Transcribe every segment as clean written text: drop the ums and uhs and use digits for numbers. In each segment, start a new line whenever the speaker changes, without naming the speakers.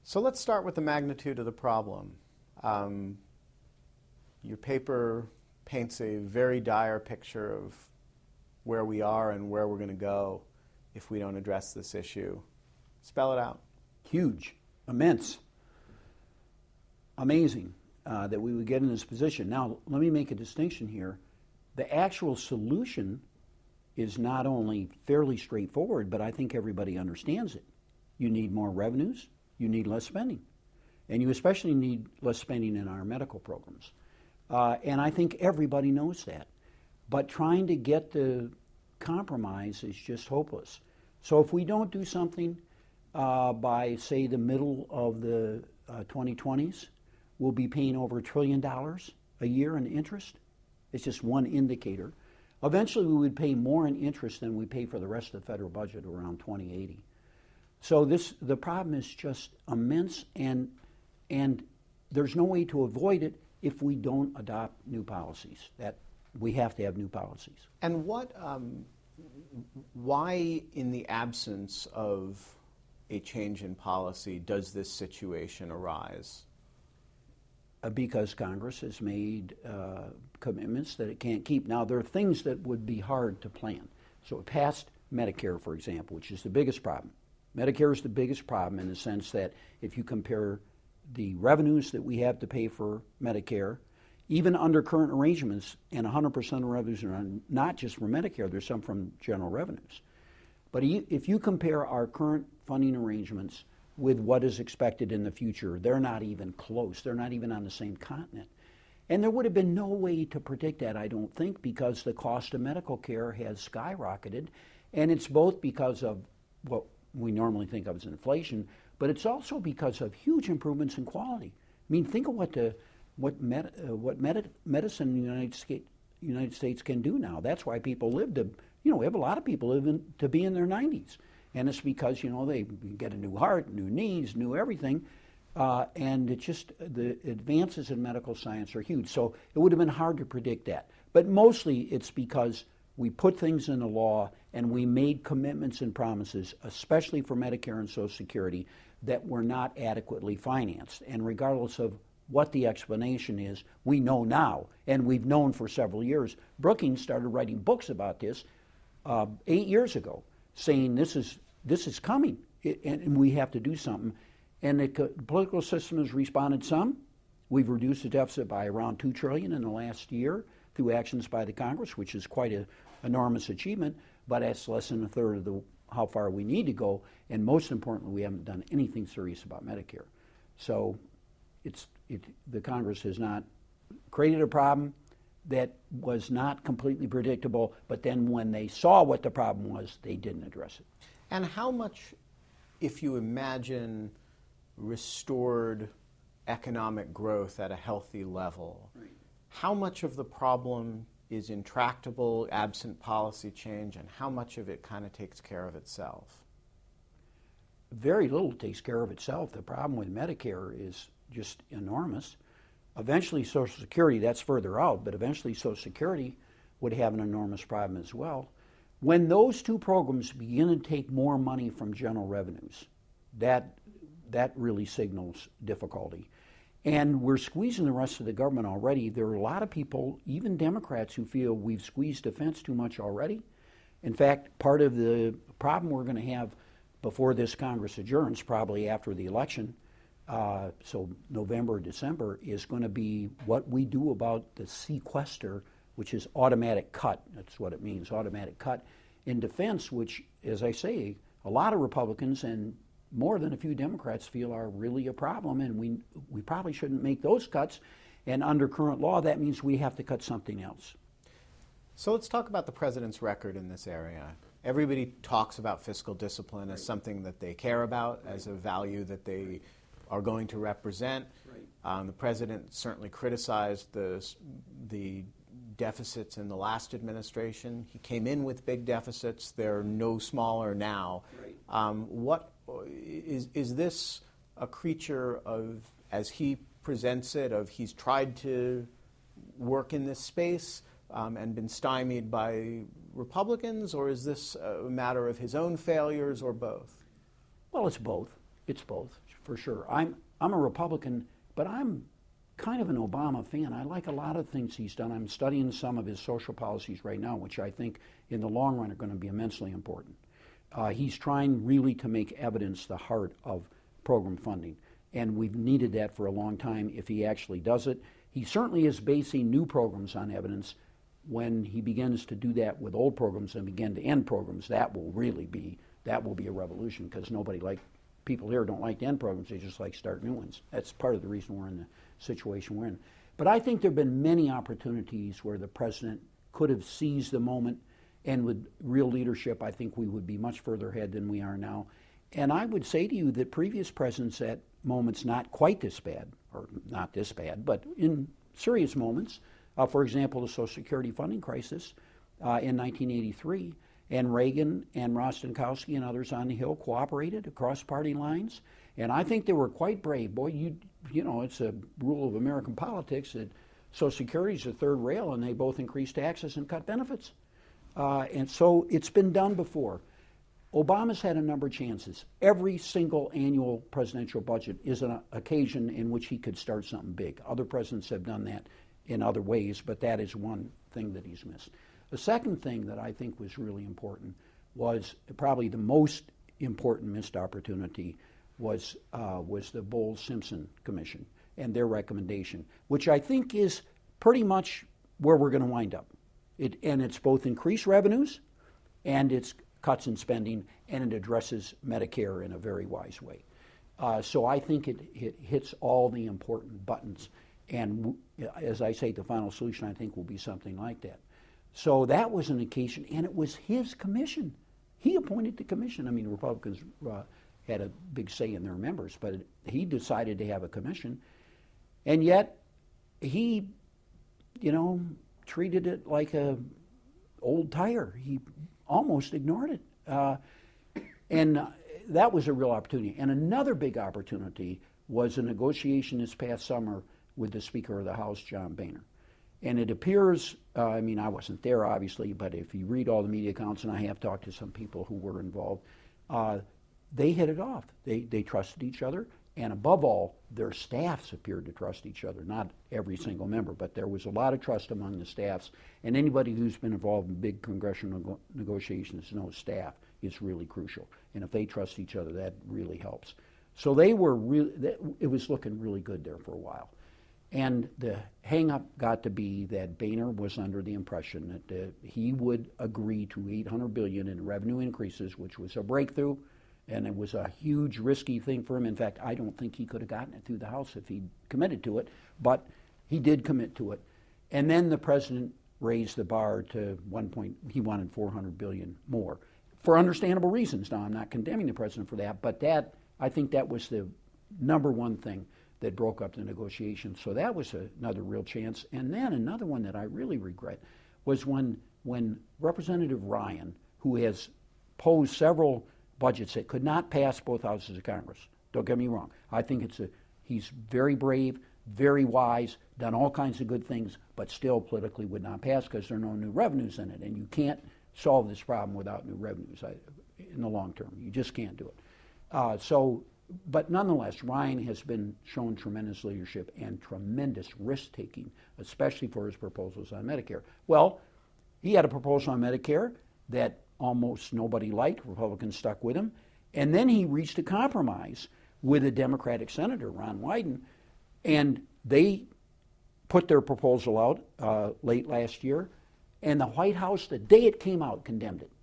So let's start with the magnitude of the problem. Your paper paints a very dire picture of where we are and where we're going to go if we don't address this issue. Spell it out.
Huge, immense, amazing that we would get in this position. Now, let me make a distinction here. The actual solution is not only fairly straightforward, but I think everybody understands it. You need more revenues, you need less spending. And you especially need less spending in our medical programs. And I think everybody knows that. But trying to get the compromise is just hopeless. So if we don't do something by, say, the middle of the 2020s, we'll be paying over $1 trillion a year in interest. It's just one indicator. Eventually, we would pay more in interest than we pay for the rest of the federal budget around 2080. So the problem is just immense, and there's no way to avoid it if we don't adopt new policies. That we have to have new policies.
And why, in the absence of a change in policy, does this situation arise?
Because Congress has made commitments that it can't keep. Now, there are things that would be hard to plan. So it passed Medicare, for example, which is the biggest problem. Medicare is the biggest problem in the sense that if you compare the revenues that we have to pay for Medicare, even under current arrangements, and 100% of revenues are not just from Medicare, there's some from general revenues. But if you compare our current funding arrangements with what is expected in the future, they're not even close. They're not even on the same continent. And there would have been no way to predict that, I don't think, because the cost of medical care has skyrocketed. And it's both because of what we normally think of as inflation, but it's also because of huge improvements in quality. I mean, think of what medicine in the United States can do now. That's why people live to, we have a lot of people living to be in their 90s. And it's because, they get a new heart, new knees, new everything. And it's just the advances in medical science are huge. So it would have been hard to predict that. But mostly it's because we put things in the law and we made commitments and promises, especially for Medicare and Social Security, that were not adequately financed. And regardless of what the explanation is, we know now, and we've known for several years. Brookings started writing books about this 8 years ago, saying this is coming, and we have to do something. And the political system has responded some. We've reduced the deficit by around $2 trillion in the last year through actions by the Congress, which is quite an enormous achievement, but that's less than a third of how far we need to go. And most importantly, we haven't done anything serious about Medicare. So the Congress has not created a problem that was not completely predictable, but then when they saw what the problem was, they didn't address it.
And how much, if you imagine restored economic growth at a healthy level, right, how much of the problem is intractable, absent policy change, and how much of it kind of takes care of itself?
Very little takes care of itself. The problem with Medicare is just enormous. Eventually Social Security, that's further out, but eventually Social Security would have an enormous problem as well. When those two programs begin to take more money from general revenues, that really signals difficulty. And we're squeezing the rest of the government already. There are a lot of people, even Democrats, who feel we've squeezed defense too much already. In fact, part of the problem we're going to have before this Congress adjourns, probably after the election, so November or December, is going to be what we do about the sequester, which is automatic cut. That's what it means, automatic cut in defense, which, as I say, a lot of Republicans and more than a few Democrats feel are really a problem, and we probably shouldn't make those cuts. And under current law, that means we have to cut something else.
So let's talk about the president's record in this area. Everybody talks about fiscal discipline as something that they care about, as a value that they are going to represent. The president certainly criticized the deficits in the last administration. He came in with big deficits. They're no smaller now. What is this a creature of, as he presents it, of he's tried to work in this space and been stymied by Republicans, or is this a matter of his own failures, or both?
Well, it's both. It's both, for sure. I'm a Republican, but I'm kind of an Obama fan. I like a lot of things he's done. I'm studying some of his social policies right now, which I think in the long run are going to be immensely important. He's trying really to make evidence the heart of program funding, and we've needed that for a long time if he actually does it. He certainly is basing new programs on evidence. When he begins to do that with old programs and begin to end programs, that will be a revolution, because people here don't like to end programs, they just like to start new ones. That's part of the reason we're in the situation we're in. But I think there have been many opportunities where the president could have seized the moment, and with real leadership, I think we would be much further ahead than we are now. And I would say to you that previous presidents at moments not quite this bad, or not this bad, but in serious moments, for example, the Social Security funding crisis in 1983, and Reagan and Rostenkowski and others on the Hill cooperated across party lines, and I think they were quite brave. Boy, you know, it's a rule of American politics that Social Security is the third rail, and they both increased taxes and cut benefits. And so it's been done before. Obama's had a number of chances. Every single annual presidential budget is an occasion in which he could start something big. Other presidents have done that in other ways, but that is one thing that he's missed. The second thing that I think was really important was probably the most important missed opportunity was the Bowles-Simpson Commission and their recommendation, which I think is pretty much where we're going to wind up. And it's both increased revenues and it's cuts in spending, and it addresses Medicare in a very wise way. So I think it hits all the important buttons. And as I say, the final solution I think will be something like that. So that was an occasion, and it was his commission. He appointed the commission. I mean, Republicans had a big say in their members, but he decided to have a commission. And yet he, treated it like a old tire. He almost ignored it. And that was a real opportunity. And another big opportunity was a negotiation this past summer with the Speaker of the House, John Boehner. And it appears, I wasn't there obviously, but if you read all the media accounts, and I have talked to some people who were involved, they hit it off. They trusted each other, and above all, their staffs appeared to trust each other. Not every single member, but there was a lot of trust among the staffs. And anybody who's been involved in big congressional negotiations knows staff is really crucial. And if they trust each other, that really helps. So they were it was looking really good there for a while. And the hang-up got to be that Boehner was under the impression that he would agree to $800 billion in revenue increases, which was a breakthrough, and it was a huge, risky thing for him. In fact, I don't think he could have gotten it through the House if he'd committed to it, but he did commit to it. And then the president raised the bar to he wanted $400 billion more, for understandable reasons. Now, I'm not condemning the president for that, but I think that was the number one thing that broke up the negotiations. So that was another real chance. And then another one that I really regret was when Representative Ryan, who has posed several budgets that could not pass both houses of Congress. Don't get me wrong. I think he's very brave, very wise, done all kinds of good things, but still politically would not pass because there are no new revenues in it. And you can't solve this problem without new revenues in the long term. You just can't do it. But nonetheless, Ryan has been shown tremendous leadership and tremendous risk-taking, especially for his proposals on Medicare. Well, he had a proposal on Medicare that almost nobody liked. Republicans stuck with him. And then he reached a compromise with a Democratic senator, Ron Wyden, and they put their proposal out late last year, and the White House, the day it came out, condemned it.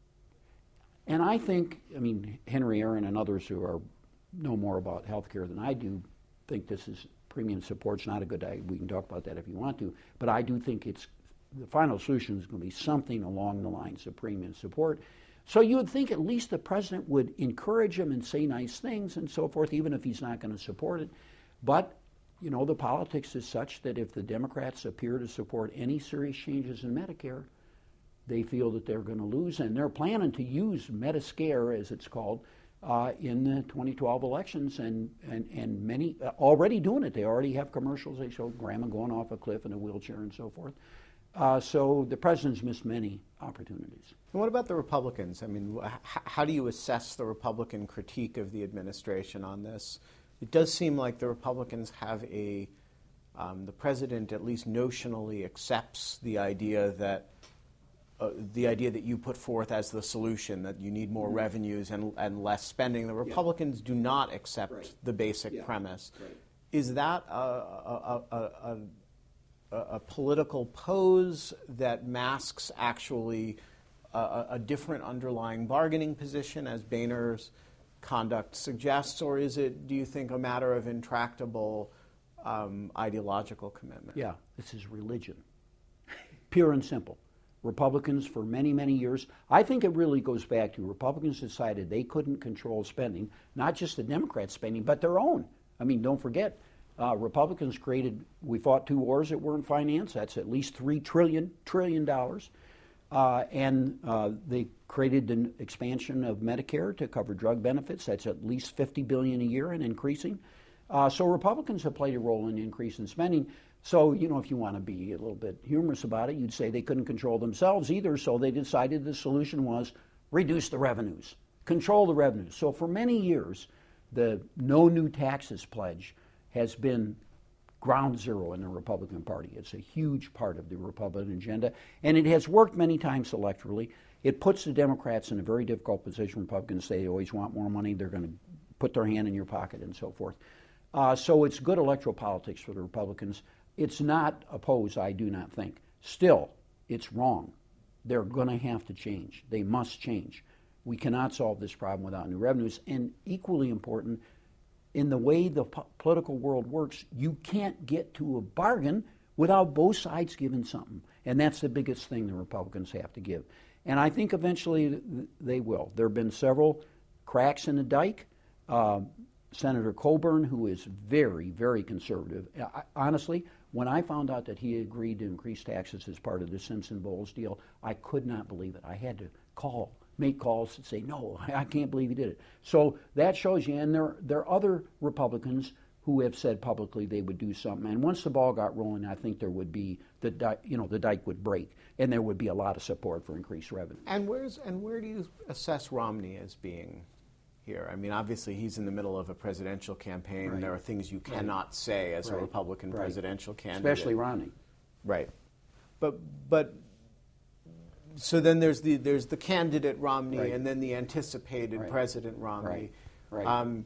And I think, Henry Aaron and others who know more about health care than I do think premium support's not a good idea. We can talk about that if you want to, but I do think the final solution is going to be something along the lines of premium support. So you would think at least the president would encourage him and say nice things and so forth, even if he's not going to support it. But, the politics is such that if the Democrats appear to support any serious changes in Medicare, they feel that they're going to lose, and they're planning to use Metascare, as it's called, in the 2012 elections, and many already doing it. They already have commercials. They show grandma going off a cliff in a wheelchair and so forth. So the president's missed many opportunities.
And what about the Republicans? I mean, how do you assess the Republican critique of the administration on this? It does seem like the Republicans have the president at least notionally accepts the idea that you put forth as the solution, that you need more revenues and less spending. The Republicans do not accept the basic premise. Right. Is that a political pose that masks actually a different underlying bargaining position, as Boehner's conduct suggests, or is it, do you think, a matter of intractable ideological commitment?
Yeah, this is religion, pure and simple. Republicans for many, many years, I think it really goes back to Republicans decided they couldn't control spending, not just the Democrats' spending, but their own. I mean, don't forget, Republicans we fought 2 wars that weren't financed. That's at least $3 trillion. And they created an expansion of Medicare to cover drug benefits. That's at least $50 billion a year and increasing. So Republicans have played a role in increasing spending. So, if you want to be a little bit humorous about it, you'd say they couldn't control themselves either, so they decided the solution was reduce the revenues, control the revenues. So for many years, the no new taxes pledge has been ground zero in the Republican Party. It's a huge part of the Republican agenda, and it has worked many times electorally. It puts the Democrats in a very difficult position. Republicans say they always want more money. They're going to put their hand in your pocket and so forth. So it's good electoral politics for the Republicans. It's not opposed, I do not think. Still, it's wrong. They're going to have to change. They must change. We cannot solve this problem without new revenues. And equally important, in the way the political world works, you can't get to a bargain without both sides giving something. And that's the biggest thing the Republicans have to give. And I think eventually they will. There have been several cracks in the dike. Senator Coburn, who is very, very conservative, honestly, when I found out that he agreed to increase taxes as part of the Simpson-Bowles deal, I could not believe it. I had to make calls and say, no, I can't believe he did it. So that shows you, and there are other Republicans who have said publicly they would do something. And once the ball got rolling, I think there would be, the dike would break, and there would be a lot of support for increased revenue.
And where do you assess Romney as being here? I mean, obviously he's in the middle of a presidential campaign. Right. There are things you cannot say as a Republican presidential candidate.
Especially Romney.
Right. But so then there's the candidate Romney and then the anticipated President Romney. Right.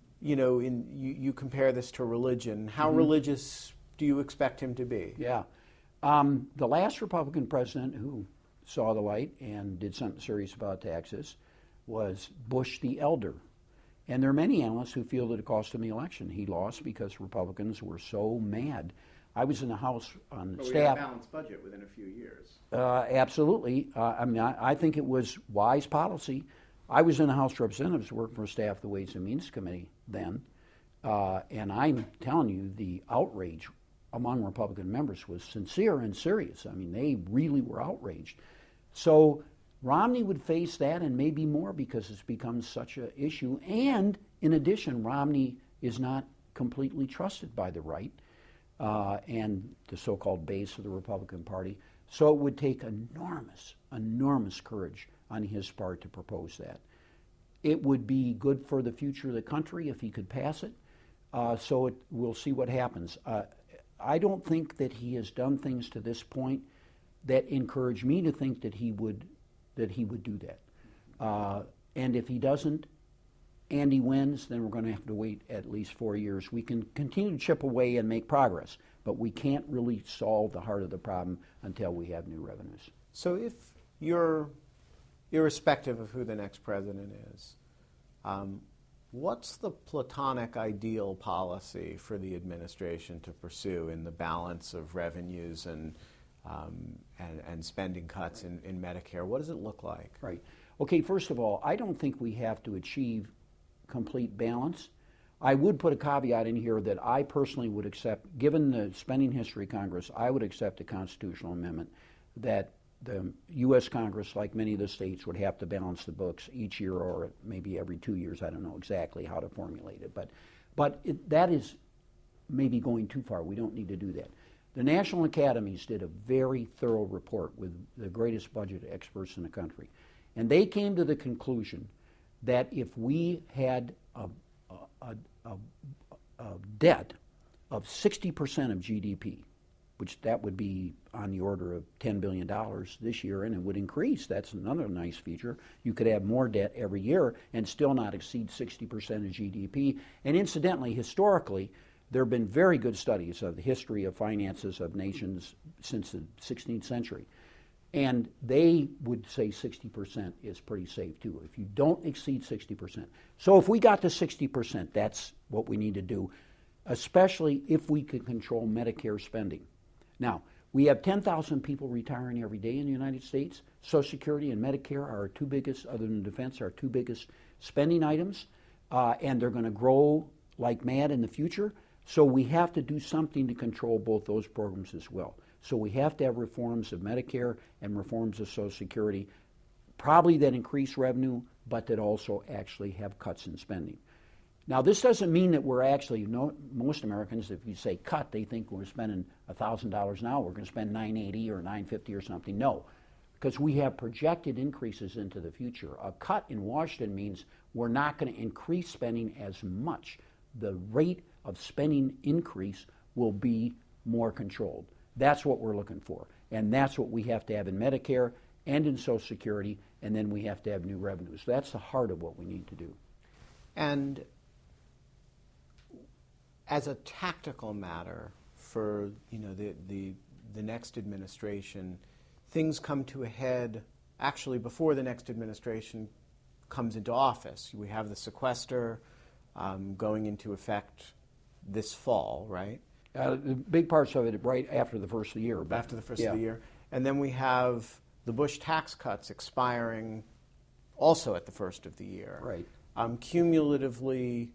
You compare this to religion. How religious do you expect him to be?
Yeah. The last Republican president who saw the light and did something serious about taxes was Bush the Elder. And there are many analysts who feel that it cost him the election. He lost because Republicans were so mad. I was in the House on staff.
We had a balanced budget within a few years.
Absolutely. I think it was wise policy. I was in the House of Representatives working for staff of the Ways and Means Committee then, and I'm telling you, the outrage among Republican members was sincere and serious. I mean, they really were outraged. So Romney would face that and maybe more because it's become such an issue. And in addition, Romney is not completely trusted by the right and the so-called base of the Republican Party. So it would take enormous courage on his part to propose that. It would be good for the future of the country if he could pass it. We'll see what happens. I don't think that he has done things to this point that encourage me to think that he would do that. And if he doesn't, and he wins, then we're going to have to wait at least 4 years. We can continue to chip away and make progress, but we can't really solve the heart of the problem until we have new revenues.
So if you're, irrespective of who the next president is, what's the platonic ideal policy for the administration to pursue in the balance of revenues and spending cuts in Medicare? What does it look like?
Right. Okay, first of all, I don't think we have to achieve complete balance. I would put a caveat in here that I personally would accept, given the spending history of Congress, I would accept a constitutional amendment that the U.S. Congress, like many of the states, would have to balance the books each year or maybe every 2 years. I don't know exactly how to formulate it. But that is maybe going too far. We don't need to do that. The National Academies did a very thorough report with the greatest budget experts in the country. And they came to the conclusion that if we had a debt of 60% of GDP, which that would be on the order of $10 billion this year, and it would increase. That's another nice feature. You could have more debt every year and still not exceed 60% of GDP. And incidentally, historically, there have been very good studies of the history of finances of nations since the 16th century. And they would say 60% is pretty safe too, if you don't exceed 60%. So if we got to 60%, that's what we need to do, especially if we could control Medicare spending. Now, we have 10,000 people retiring every day in the United States. Social Security and Medicare are our two biggest, other than defense, our two biggest spending items, and they're going to grow like mad in the future. So we have to do something to control both those programs as well. So we have to have reforms of Medicare and reforms of Social Security, probably that increase revenue, but that also actually have cuts in spending. Now, this doesn't mean that we're actually, most Americans, if you say cut, they think we're spending $1,000 now, we're going to spend $980 or $950 or something. No, because we have projected increases into the future. A cut in Washington means we're not going to increase spending as much. The rate of spending increase will be more controlled. That's what we're looking for. And that's what we have to have in Medicare and in Social Security, and then we have to have new revenues. That's the heart of what we need to do.
And as a tactical matter for the next administration, things come to a head actually before the next administration comes into office. We have the sequester going into effect this fall, right?
The big parts of it right after the first of the year.
After the first of the year. And then we have the Bush tax cuts expiring also at the first of the year.
Right.
Cumulatively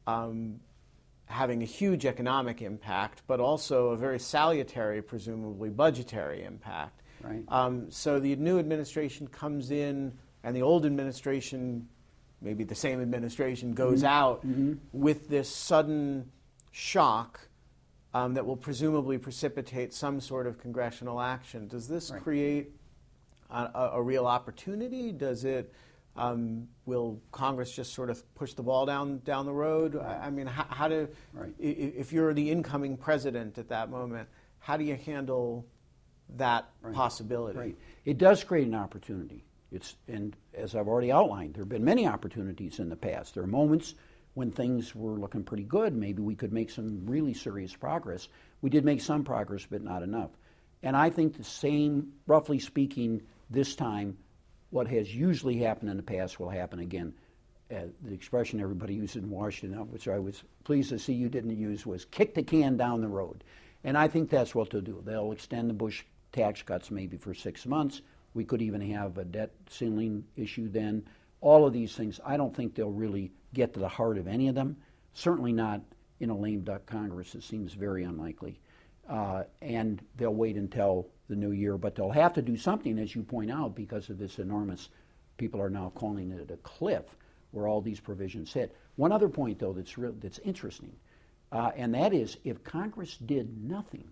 having a huge economic impact, but also a very salutary, presumably, budgetary impact.
Right.
So the new administration comes in, and the old administration, maybe the same administration, goes out with this sudden shock that will presumably precipitate some sort of congressional action. Does this create a real opportunity? Does it? Will Congress just sort of push the ball down the road? I mean, how do if you're the incoming president at that moment, how do you handle that possibility?
Right. It does create an opportunity. And as I've already outlined, there have been many opportunities in the past. There are moments when things were looking pretty good. Maybe we could make some really serious progress. We did make some progress, but not enough. And I think the same, roughly speaking, this time, what has usually happened in the past will happen again. The expression everybody uses in Washington, which I was pleased to see you didn't use, was kick the can down the road. And I think that's what they'll do. They'll extend the Bush tax cuts maybe for 6 months. We could even have a debt ceiling issue then. All of these things, I don't think they'll really get to the heart of any of them. Certainly not in a lame duck Congress. It seems very unlikely. And they'll wait until the new year, but they'll have to do something, as you point out, because of this enormous, people are now calling it a cliff, where all these provisions hit. One other point, though, that's interesting, and that is if Congress did nothing,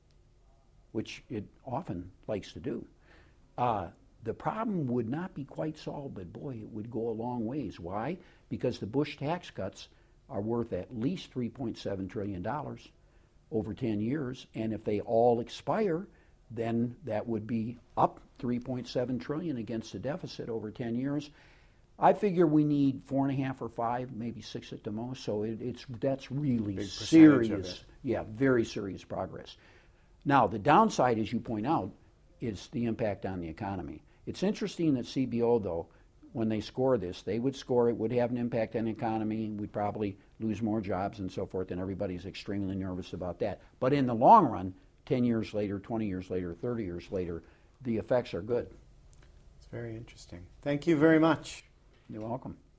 which it often likes to do, the problem would not be quite solved, but boy, it would go a long ways. Why? Because the Bush tax cuts are worth at least $3.7 trillion over 10 years, and if they all expire, then that would be up $3.7 trillion against the deficit over 10 years. I figure we need 4.5 or 5, maybe 6 at the most. So that's really
big
serious. Yeah, very serious progress. Now the downside, as you point out, is the impact on the economy. It's interesting that CBO, though, when they score this, they would score it would have an impact on the economy. We'd probably lose more jobs and so forth, and everybody's extremely nervous about that. But in the long run, 10 years later, 20 years later, 30 years later, the effects are good.
It's very interesting. Thank you very much.
You're welcome.